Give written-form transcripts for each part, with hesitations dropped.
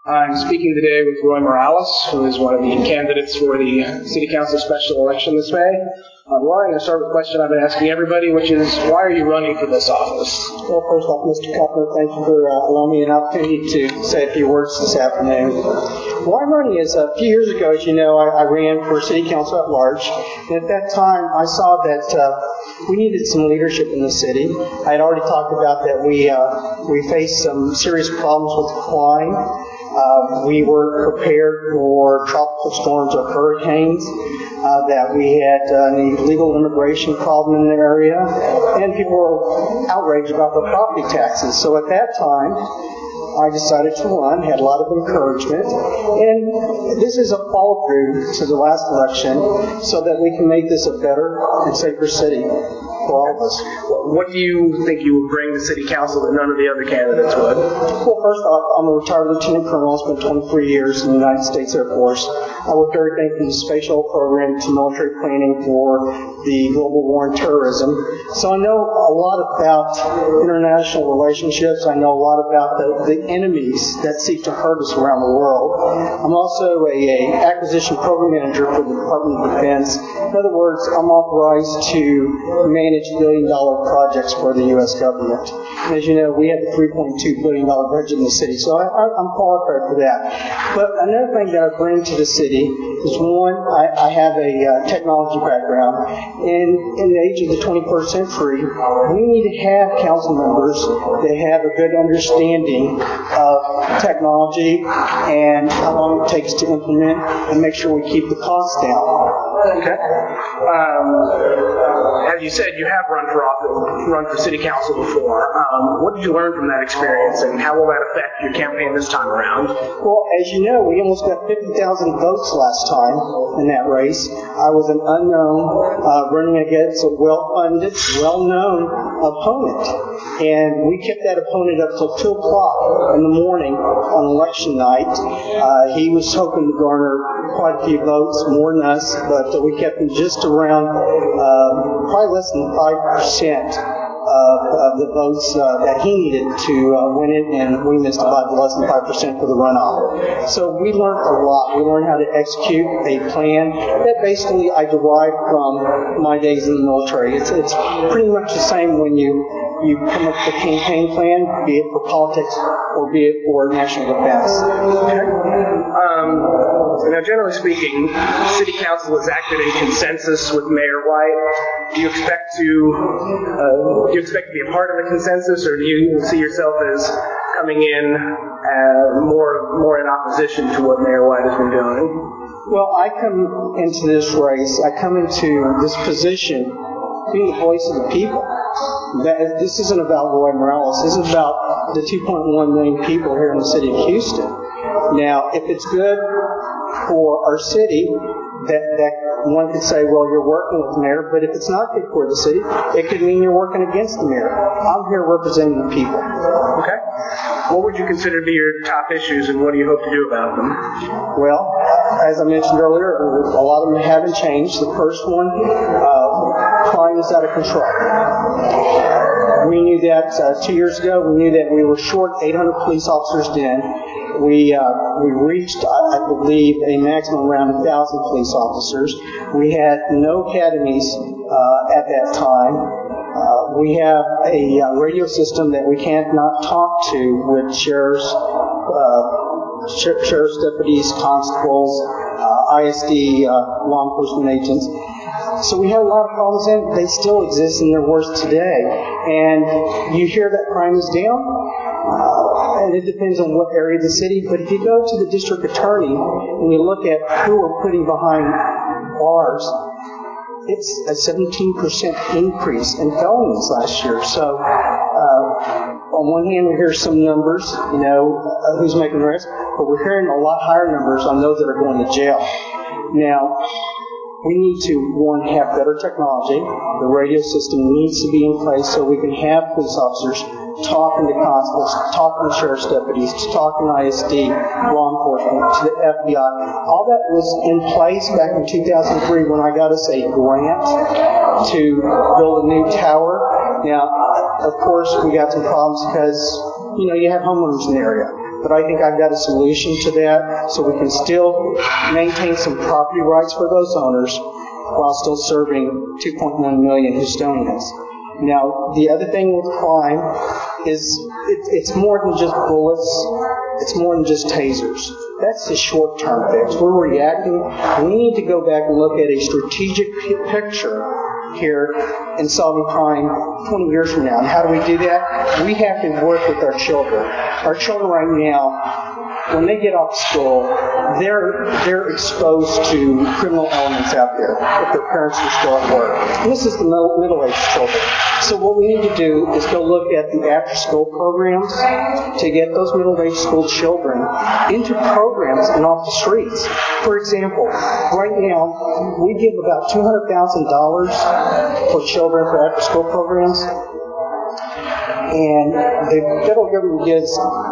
I'm speaking today with Roy Morales, who is one of the candidates for the City Council special election this May. Roy, I'm going to start with a question I've been asking everybody, which is, why are you running for this office? Well, first off, Mr. Cutler, thank you for allowing me an opportunity to say a few words this afternoon. Why I'm running is, a few years ago, as you know, I ran for City Council at large, and at that time I saw that we needed some leadership in the city. I had already talked about that we faced some serious problems with crime. We weren't prepared for tropical storms or hurricanes, that we had an illegal immigration problem in the area, and people were outraged about the property taxes. So at that time, I decided to run, had a lot of encouragement, and this is a follow-through to the last election so that we can make this a better and safer city for all of us. What do you think you would bring to City Council that none of the other candidates would? Well, first off, I'm a retired lieutenant colonel. I spent 23 years in the United States Air Force. I worked everything from the spatial program to military planning for the global war on terrorism. So I know a lot about international relationships. I know a lot about the enemies that seek to hurt us around the world. I'm also a acquisition program manager for the Department of Defense. In other words, I'm authorized to manage billion-dollar projects for the U.S. government. And as you know, we have a $3.2 billion budget in the city, so I'm qualified for that. But another thing that I bring to the city is, one, I have a technology background, and in the age of the 21st century, we need to have council members that have a good understanding of technology and how long it takes to implement, and make sure we keep the costs down. Okay. As you said, you have run for City Council before. What did you learn from that experience, and how will that affect your campaign this time around? Well, as you know, we almost got 50,000 votes last time in that race. I was an unknown running against a well-funded, well-known opponent. And we kept that opponent up till 2 o'clock in the morning on election night. He was hoping to garner quite a few votes, more than us, but we kept him just around probably less than 5% of the votes that he needed to win it, and we missed about less than 5% for the runoff. So we learned a lot. We learned how to execute a plan that basically I derived from my days in the military. It's pretty much the same when you come up with a campaign plan, be it for politics or be it for national defense. Now, generally speaking, City Council has acted in consensus with Mayor White. Do you expect to be a part of a consensus, or do you see yourself as coming in more in opposition to what Mayor White has been doing? Well, I come into this race, I come into this position being the voice of the people. This isn't about Roy Morales. This is about the 2.1 million people here in the city of Houston. Now, if it's good for our city, that one could say, well, you're working with the mayor, but if it's not good for the city, it could mean you're working against the mayor. I'm here representing the people. Okay. What would you consider to be your top issues, and what do you hope to do about them? Well, as I mentioned earlier, a lot of them haven't changed. The first one, crime is out of control. We knew that 2 years ago. We knew that we were short 800 police officers then. We reached, I believe, a maximum around 1,000 police officers. We had no academies at that time. We have a radio system that we can't not talk to with sheriff's deputies, constables, ISD, law enforcement agents. So we had a lot of problems, and they still exist, and they're worse today. And you hear that crime is down, and it depends on what area of the city. But if you go to the district attorney and you look at who we're putting behind bars, it's a 17% increase in felonies last year. So on one hand, we hear some numbers, who's making arrests, but we're hearing a lot higher numbers on those that are going to jail. Now, we need to, one, have better technology. The radio system needs to be in place so we can have police officers talking to constables, talking to sheriff's deputies, talking to ISD, law enforcement, to the FBI. All that was in place back in 2003 when I got us a grant to build a new tower. Now, of course, we got some problems because, you have homeowners in the area. but I think I've got a solution to that so we can still maintain some property rights for those owners while still serving 2.1 million Houstonians. Now, the other thing with crime is it's more than just bullets. It's more than just tasers. That's the short-term fix. We're reacting. We need to go back and look at a strategic picture here in solving crime 20 years from now. And how do we do that? We have to work with our children. Our children right now, when they get off school, they're exposed to criminal elements out there if their parents are still at work. And this is the middle-aged children. So what we need to do is go look at the after-school programs to get those middle-aged school children into programs and off the streets. For example, right now, we give about $200,000 for children for after-school programs. And the federal government gives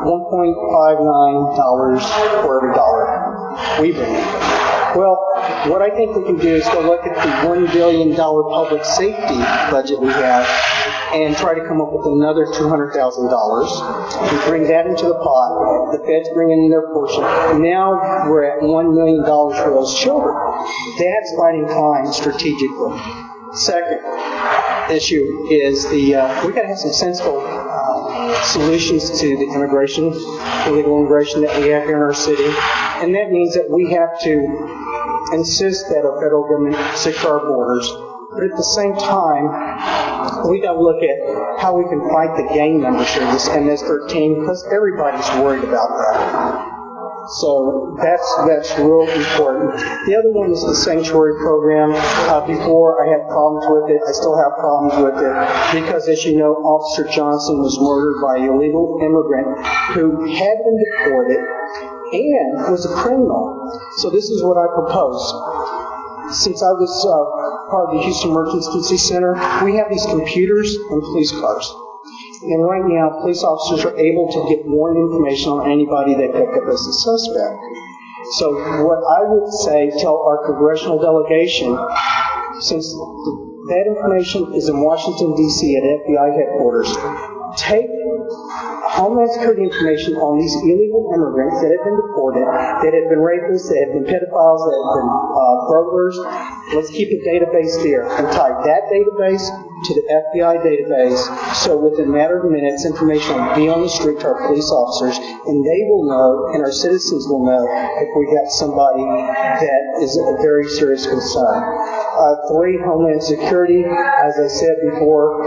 $1.59 for every dollar we bring in. Well, what I think we can do is go look at the $1 billion public safety budget we have and try to come up with another $200,000. We bring that into the pot. The feds bring in their portion. Now we're at $1 million for those children. That's fighting crime strategically. Second issue is we've got to have some sensible solutions to the illegal immigration that we have here in our city. And that means that we have to insist that our federal government secure our borders. But at the same time, we got to look at how we can fight the gang membership, this MS-13, because everybody's worried about that. So that's real important. The other one is the sanctuary program. Before I had problems with it, I still have problems with it because, as you know, Officer Johnson was murdered by an illegal immigrant who had been deported and was a criminal. So this is what I propose. Since I was part of the Houston Emergency Center, we have these computers in police cars. And right now, police officers are able to get more information on anybody they pick up as a suspect. So what I would say, tell our congressional delegation, since that information is in Washington, D.C. at FBI headquarters, take Homeland Security information on these illegal immigrants that have been deported, that have been rapists, that have been pedophiles, that have been burglars. Let's keep a database there and tie that database to the FBI database, so within a matter of minutes, information will be on the street to our police officers, and they will know, and our citizens will know, if we got somebody that is a very serious concern. 3, Homeland Security. As I said before,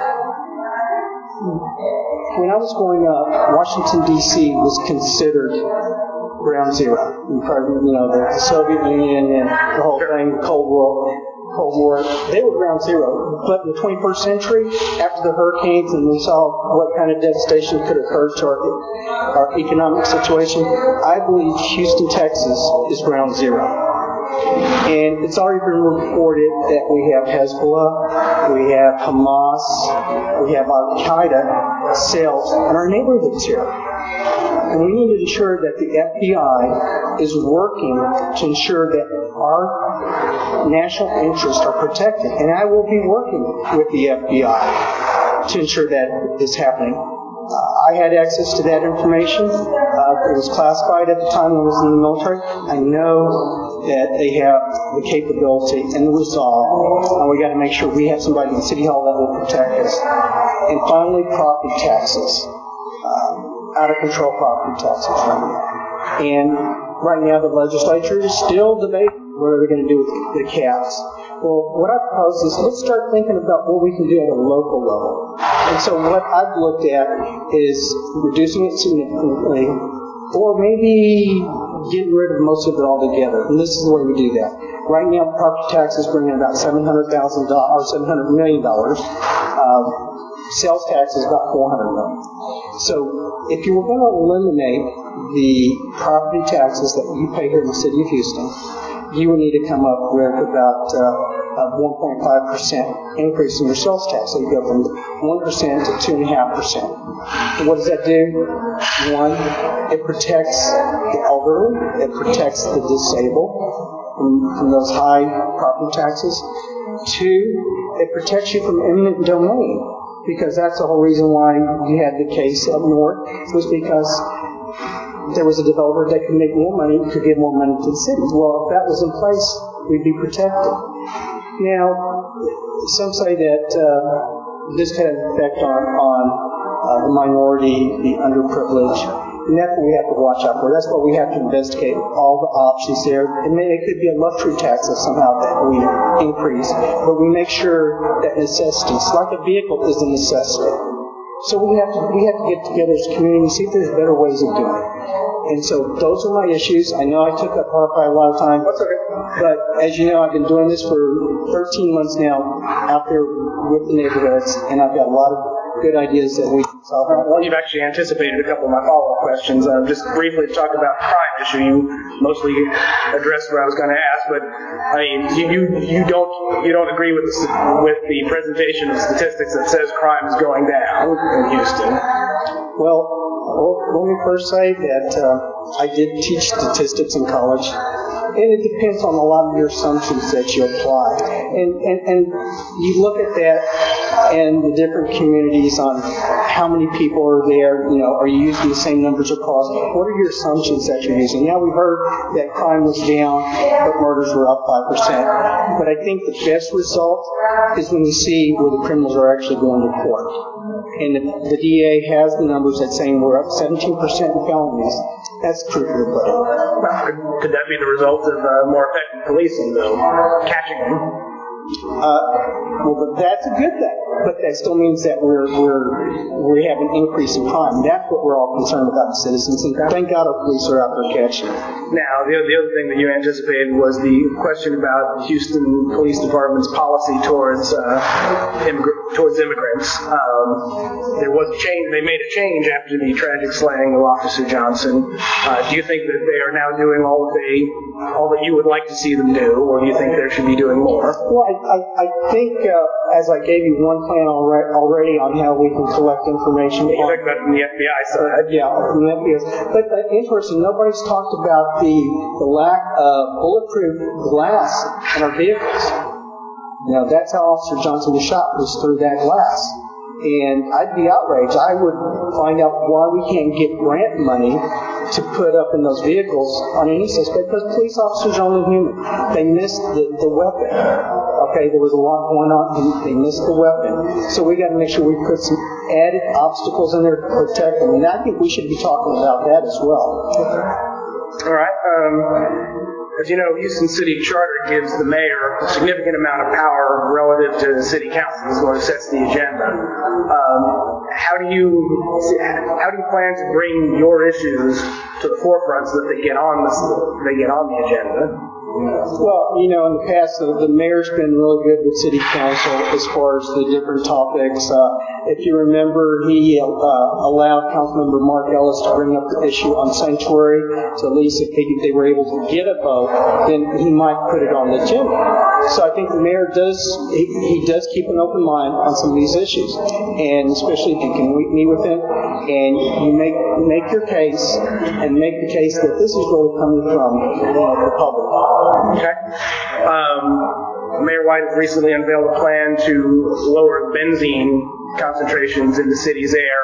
when I was growing up, Washington, D.C. was considered ground zero. The Soviet Union and the whole thing, Cold War, they were ground zero. But in the 21st century, after the hurricanes and we saw what kind of devastation could occur to our economic situation, I believe Houston, Texas is ground zero. And it's already been reported that we have Hezbollah, we have Hamas, we have Al-Qaeda cells in our neighborhoods here. And we need to ensure that the FBI is working to ensure that our national interests are protected. And I will be working with the FBI to ensure that is happening. I had access to that information. It was classified at the time when I was in the military. I know that they have the capability and the resolve, and we got to make sure we have somebody in City Hall that will protect us. And finally, property taxes. Out of control property taxes right now. And right now the legislature is still debating what are they going to do with the caps. Well, what I propose is let's start thinking about what we can do at a local level. And so what I've looked at is reducing it significantly, or maybe getting rid of most of it altogether. And this is the way we do that. Right now, property taxes bring in about $700 million. Sales tax is about $400 million. So if you were going to eliminate the property taxes that you pay here in the city of Houston, you would need to come up with about a 1.5% increase in your sales tax. So you go from 1% to 2.5%. And what does that do? One, it protects the elderly, it protects the disabled from those high property taxes. 2, it protects you from eminent domain, because that's the whole reason why you had the case up north, was because there was a developer that could make more money, could give more money to the city. Well, if that was in place, we'd be protected. Now, some say that this had an effect on the minority, the underprivileged. And that's what we have to watch out for. That's what we have to investigate, all the options there. It could be a luxury tax if somehow that we increase, but we make sure that necessities, like a vehicle, is a necessity. So we have to get together as a community and see if there's better ways of doing it. And so those are my issues. I know I took up probably a lot of time. That's okay. But as you know, I've been doing this for 13 months now out there with the neighborhoods, and I've got a lot of good ideas that we can solve. Well, you've actually anticipated a couple of my follow-up questions. Just briefly to talk about the crime issue, you mostly addressed what I was going to ask, but I mean, you don't agree with the presentation of statistics that says crime is going down in Houston. Well, let me first say that I did teach statistics in college, and it depends on a lot of your assumptions that you apply. And you look at that and the different communities on how many people are there, are you using the same numbers across? What are your assumptions that you're using? Now, we heard that crime was down, but murders were up 5%. But I think the best result is when you see where the criminals are actually going to court. And the DA has the numbers that saying we're up 17% in felonies. That's true for the pudding. Well, could that be the result of more effective policing, though, catching them? Well, that's a good thing, but that still means that we have an increase in crime. That's what we're all concerned about, the citizens, and thank God our police are out there catching it. Now, the other thing that you anticipated was the question about Houston Police Department's policy towards immigrants. There was a change. They made a change after the tragic slaying of Officer Johnson. Do you think that they are now doing all that you would like to see them do, or do you think they should be doing more? Well, I think, as I gave you one plan already on how we can collect information. You talked about from the FBI side. Yeah, from the FBI. But interesting, nobody's talked about the lack of bulletproof glass in our vehicles. That's how Officer Johnson was shot, was through that glass. And I'd be outraged. I would find out why we can't get grant money to put up in those vehicles on any suspect, because police officers are only human. They missed the weapon. Okay, there was a lot going on, and they missed the weapon. So we got to make sure we put some added obstacles in there to protect them. And I think we should be talking about that as well. All right. As you know, Houston City Charter gives the mayor a significant amount of power relative to the city council. This is what sets the agenda. How do you plan to bring your issues to the forefront so that they get on the agenda? Well, in the past, the mayor's been really good with city council as far as the different topics. If you remember, he allowed Councilmember Mark Ellis to bring up the issue on sanctuary, so at least if they were able to get a vote, then he might put it on the agenda. So I think the mayor does keep an open mind on some of these issues, and especially if you can meet with him and you make your case and make the case that this is really coming from the public. Okay. Mayor White has recently unveiled a plan to lower benzene concentrations in the city's air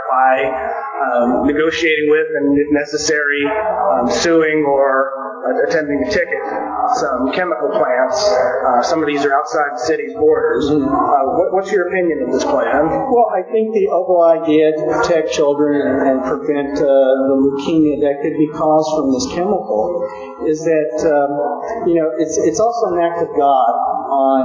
by negotiating with and, if necessary, suing or attempting to ticket some chemical plants. Some of these are outside the city's borders. What's your opinion of this plan? Well, I think the overall idea to protect children and prevent the leukemia that could be caused from this chemical is that, it's also an act of God on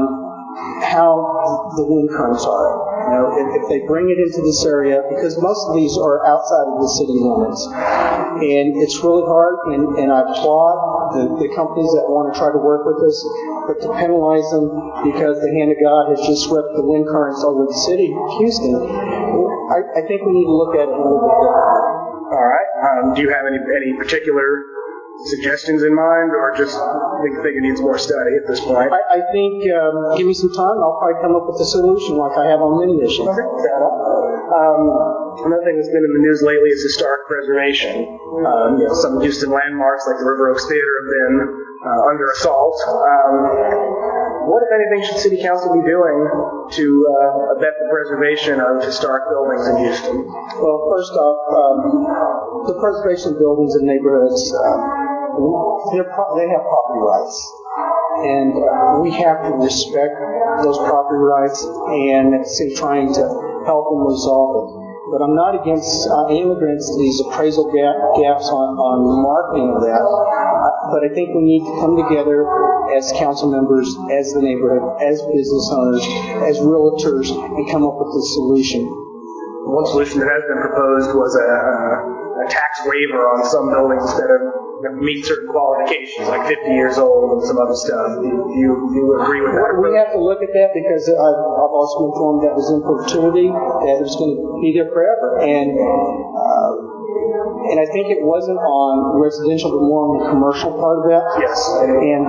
how the wind currents are. If they bring it into this area, because most of these are outside of the city limits, and it's really hard, and I applaud the companies that want to try to work with us, but to penalize them because the hand of God has just swept the wind currents over the city of Houston, I think we need to look at it a little bit differently. All right. Do you have any particular suggestions in mind, or just think it needs more study at this point? I think, give me some time, I'll probably come up with a solution like I have on many issues. Okay, fair enough. Another thing that's been in the news lately is historic preservation. Some Houston landmarks like the River Oaks Theater have been under assault. What, if anything, should City Council be doing to abet the preservation of historic buildings in Houston? Well, first off, the preservation of buildings and neighborhoods, they have property rights. And we have to respect those property rights and trying to help them resolve it. But I am against these appraisal gaps on marketing of that. But I think we need to come together as council members, as the neighborhood, as business owners, as realtors, and come up with a solution. One solution that has been proposed was a tax waiver on some buildings that meet certain qualifications, like 50 years old and some other stuff. Do you agree with that? We have to look at that because I've also been informed that was in perpetuity, that it's going to be there forever. And I think it wasn't on residential, but more on the commercial part of that. Yes. And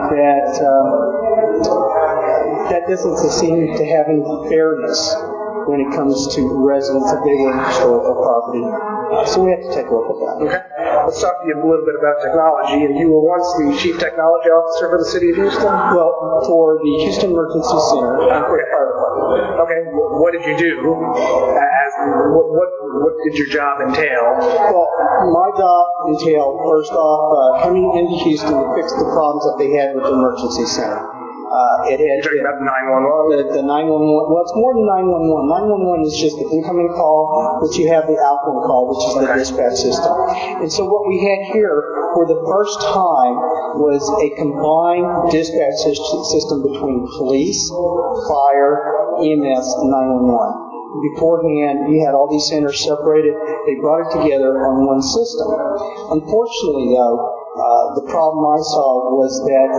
that doesn't seem to have any fairness when it comes to residents of big historical property. So we have to take a look at that. Okay. Let's talk to you a little bit about technology. You were once the Chief Technology Officer for the City of Houston? Well, for the Houston Emergency Center and for the fire department. Okay. What did you do? What did your job entail? Well, my job entailed, first off, coming into Houston to fix the problems that they had with the emergency center. You're talking about the 911? The 911. Well, it's more than 911. 911 is just the incoming call, but you have the outgoing call, which is the dispatch system. And so what we had here for the first time was a combined dispatch system between police, fire, EMS, and 911. Beforehand, you had all these centers separated. They brought it together on one system. Unfortunately, though, the problem I saw was that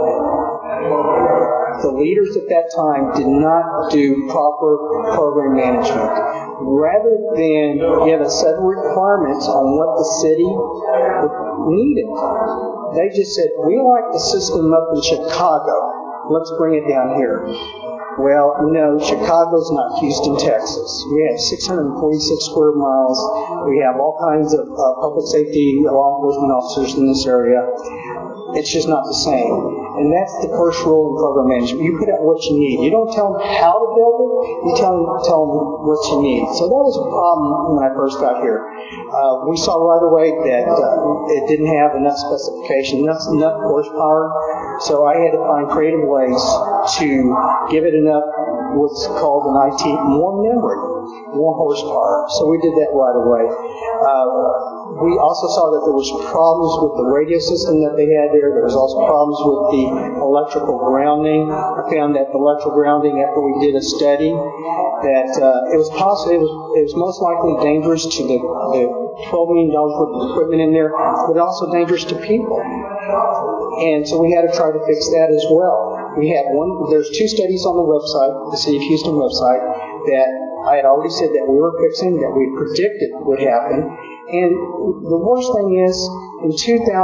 the leaders at that time did not do proper program management. Rather than give a set of requirements on what the city needed, they just said, we like the system up in Chicago. Let's bring it down here. Well, Chicago's not Houston, Texas. We have 646 square miles. We have all kinds of public safety law enforcement officers in this area. It's just not the same. And that's the first rule in program management. You put out what you need. You don't tell them how to build it. You tell them what you need. So that was a problem when I first got here. We saw right away that it didn't have enough specification, enough horsepower. So I had to find creative ways to give it enough what's called an IT, more memory, more horsepower. So we did that right away. We also saw that there was problems with the radio system that they had there. There was also problems with the electrical grounding. I found that the electrical grounding, after we did a study, that it was most likely dangerous to the $12 million worth of equipment in there, but also dangerous to people. And so we had to try to fix that as well. There's two studies on the website, the City of Houston website, that I had already said that we were fixing, that we predicted would happen. And the worst thing is, in 2004,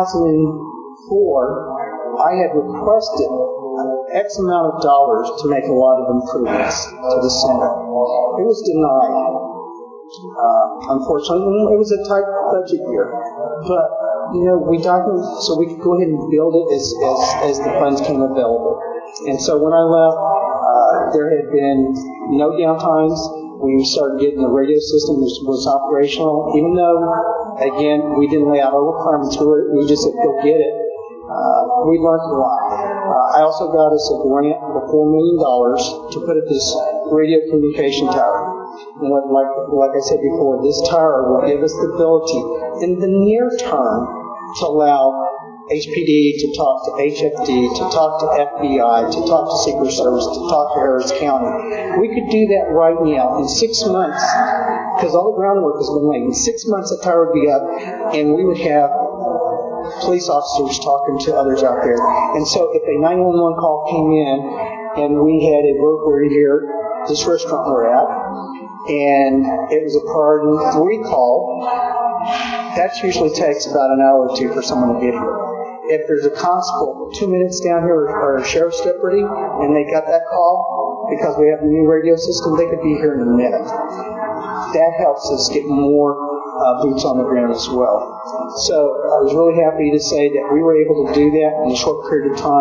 I had requested X amount of dollars to make a lot of improvements to the center. It was denied. Unfortunately, it was a tight budget year. But, we documented so we could go ahead and build it as the funds came available. And so when I left, there had been no downtimes. We started getting the radio system was operational, even though, again, we didn't lay out our requirements for it. We just said, go get it. We learned a lot. I also got us a grant for $4 million to put at this radio communication tower. And like I said before, this tower will give us the ability in the near term to allow HPD to talk to HFD, to talk to FBI, to talk to Secret Service, to talk to Harris County. We could do that right now in 6 months, because all the groundwork has been laid. In 6 months, the tower would be up, and we would have police officers talking to others out there. And so if a 911 call came in, and we had a burglary here, this restaurant we're at, and it was a priority 3 call, that usually takes about an hour or two for someone to get here. If there's a constable 2 minutes down here or a sheriff's deputy and they got that call because we have a new radio system, they could be here in a minute. That helps us get more boots on the ground as well. So I was really happy to say that we were able to do that in a short period of time.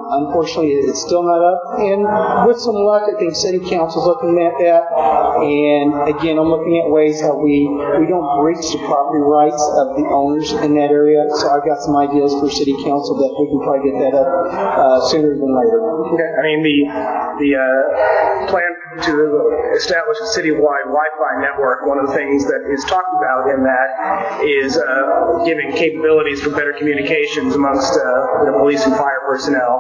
Unfortunately, it's still not up. And with some luck, I think City Council's looking at that. And again, I'm looking at ways how we don't breach the property rights of the owners in that area. So I've got some ideas for City Council that we can probably get that up sooner than later. Okay. I mean, the plan to establish a citywide Wi-Fi network, one of the things that is talked about in that is giving capabilities for better communications amongst the police and fire personnel.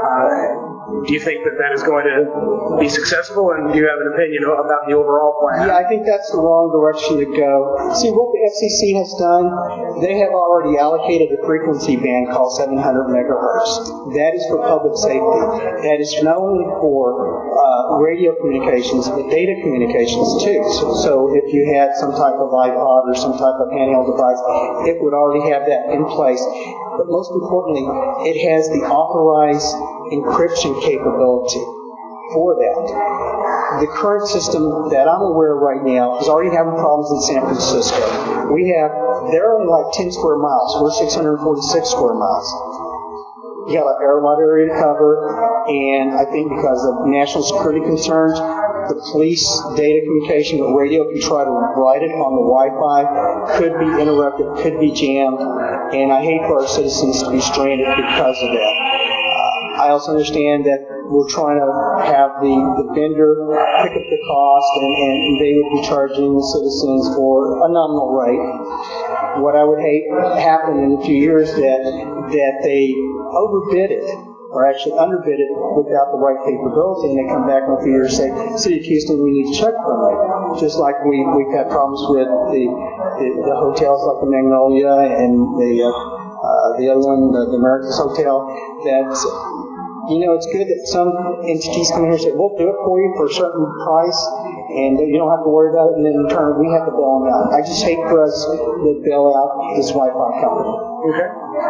Do you think that is going to be successful, and do you have an opinion about the overall plan? Yeah, I think that's the wrong direction to go. See, what the FCC has done, they have already allocated a frequency band called 700 megahertz. That is for public safety. That is not only for radio communications, but data communications too. So if you had some type of iPod or some type of handheld device, it would already have that in place. But most importantly, it has the authorized encryption capability for that. The current system that I'm aware of right now is already having problems in San Francisco. They're only like 10 square miles. We're 646 square miles. You got a lot of area to cover, and I think because of national security concerns, the police data communication, but radio can try to write it on the Wi-Fi, could be interrupted, could be jammed, and I hate for our citizens to be stranded because of that. I also understand that we're trying to have the vendor pick up the cost, and they would be charging the citizens for a nominal rate. What I would hate happen in a few years that they overbid it, or actually underbid it without the right capability, and they come back in a few years and say, City of Houston, we need to check from it. Just like we've had problems with the hotels like the Magnolia and the other one, the Americas Hotel, that, it's good that some entities come here and say, we'll do it for you for a certain price, and you don't have to worry about it, and then in turn, we have to bail them out. I just hate for us to bail out this Wi-Fi company. Okay.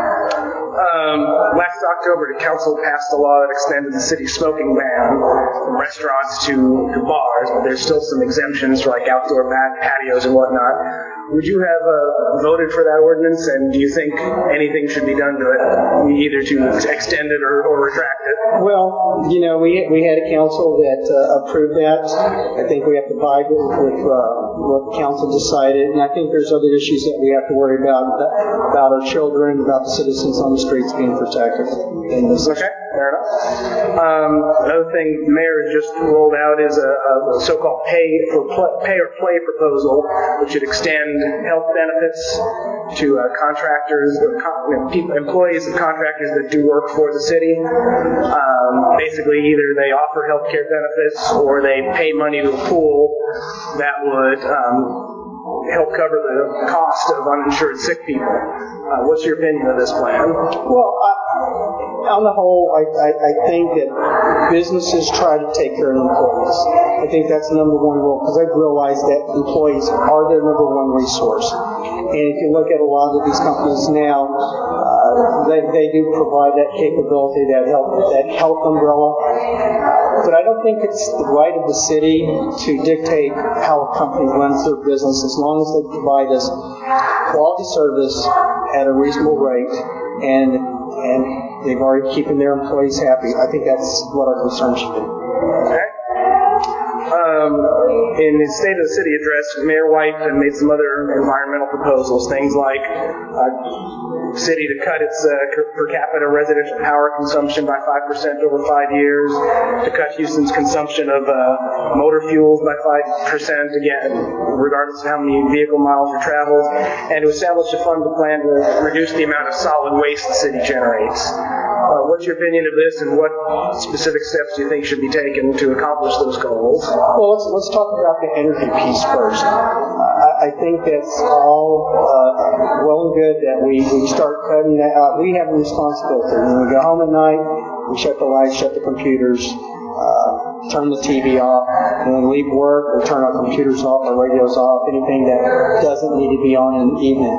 Last October, the council passed a law that extended the city's smoking ban from restaurants to bars, but there's still some exemptions for like outdoor patios and whatnot. Would you have voted for that ordinance, and do you think anything should be done to it, either to extend it or retract it? Well, we had a council that approved that. I think we have to abide with what the council decided, and I think there's other issues that we have to worry about our children, about the citizens on the streets being protected. Okay, fair enough. Another thing the mayor has just rolled out is a so-called pay or play proposal, which would extend health benefits to contractors, employees of contractors that do work for the city. Basically, either they offer health care benefits or they pay money to a pool that would help cover the cost of uninsured sick people. What's your opinion of this plan? Well, on the whole, I think that businesses try to take care of employees. I think that's the number one rule, because I've realized that employees are their number one resource. And if you look at a lot of these companies now, they do provide that capability, that health umbrella. But I don't think it's the right of the city to dictate how a company runs their business, as long as they provide us quality service at a reasonable rate, and they've already keeping their employees happy. I think that's what our concern should be. Okay. In his State of the City address, Mayor White made some other environmental proposals, things like city to cut its per capita residential power consumption by 5% over 5 years, to cut Houston's consumption of motor fuels by 5%, again, regardless of how many vehicle miles are traveled, and to establish a fund to plan to reduce the amount of solid waste the city generates. What's your opinion of this, and what specific steps do you think should be taken to accomplish those goals? Well, let's talk about the energy piece first. I think that's all well and good that we start cutting that out. We have a responsibility. When we go home at night, we shut the lights, shut the computers, turn the TV off. When we leave work, we turn our computers off, our radios off, anything that doesn't need to be on in the evening.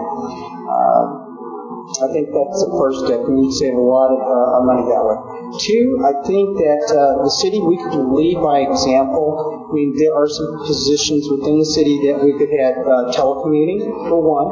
I think that's the first step. We need to save a lot of money that way. Two, I think that the city, we could lead by example. There are some positions within the city that we could have telecommuting, for one.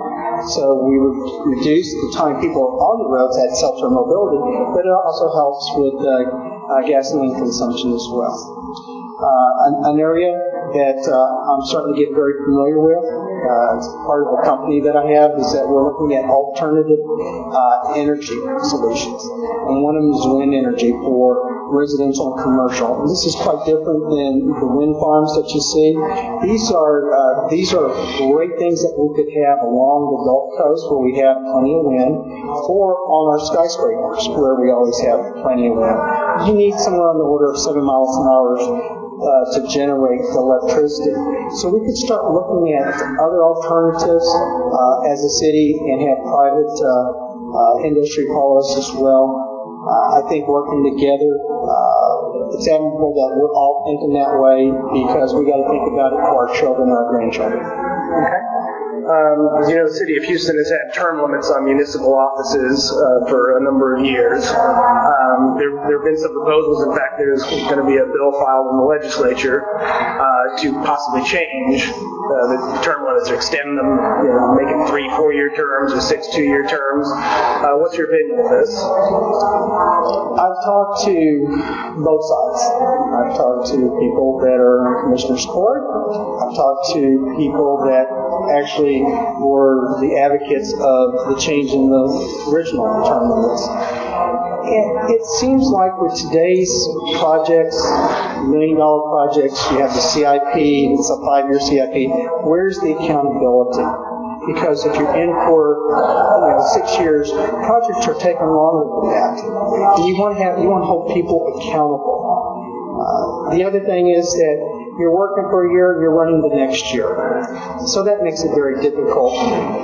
So we would reduce the time people are on the roads at self-term mobility, but it also helps with gasoline consumption as well. An area that I'm starting to get very familiar with, as part of a company that I have, is that we're looking at alternative energy solutions. And one of them is wind energy for residential and commercial. And this is quite different than the wind farms that you see. These are great things that we could have along the Gulf Coast where we have plenty of wind, or on our skyscrapers where we always have plenty of wind. You need somewhere on the order of 7 miles an hour to generate electricity. So we could start looking at other alternatives as a city and have private industry follow us as well. I think working together, it's admirable that we're all thinking that way, because we got to think about it for our children and our grandchildren. Okay. As you know, the city of Houston has had term limits on municipal offices for a number of years. There have been some proposals. In fact, there's going to be a bill filed in the legislature to possibly change the term limits, or extend them, make it 3 4-year terms or 6 2-year terms. What's your opinion of this? I've talked to both sides. I've talked to people that are in Commissioner's Court. I've talked to people that actually were the advocates of the change in the original term limits. And it seems like with today's projects, $1 million projects, you have the CIP, it's a 5-year CIP, where's the accountability? Because if you're in for 6 years, projects are taking longer than that. You want to hold people accountable. The other thing is that you're working for a year and you're running the next year. So that makes it very difficult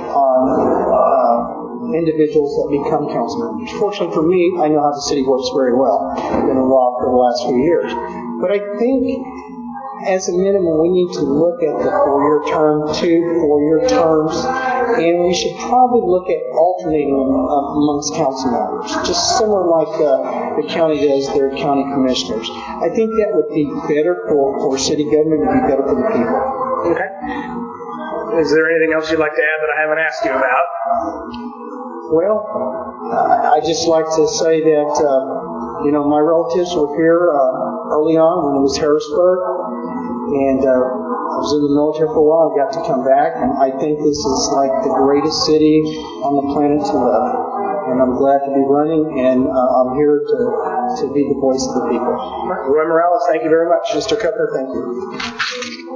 on individuals that become council members. Fortunately for me, I know how the city works very well. I've been involved for the last few years. But I think as a minimum, we need to look at the 4-year term, 2 4-year terms, and we should probably look at alternating amongst council members, just similar like the county does their county commissioners. I think that would be better for city government, would be better for the people. Okay. Is there anything else you'd like to add that I haven't asked you about? Well, I'd just like to say that, my relatives were here early on when it was Harrisburg, and I was in the military for a while. I got to come back, and I think this is like the greatest city on the planet to live. And I'm glad to be running, and I'm here to be the voice of the people. Roy Morales, thank you very much. Mr. Cutler, thank you.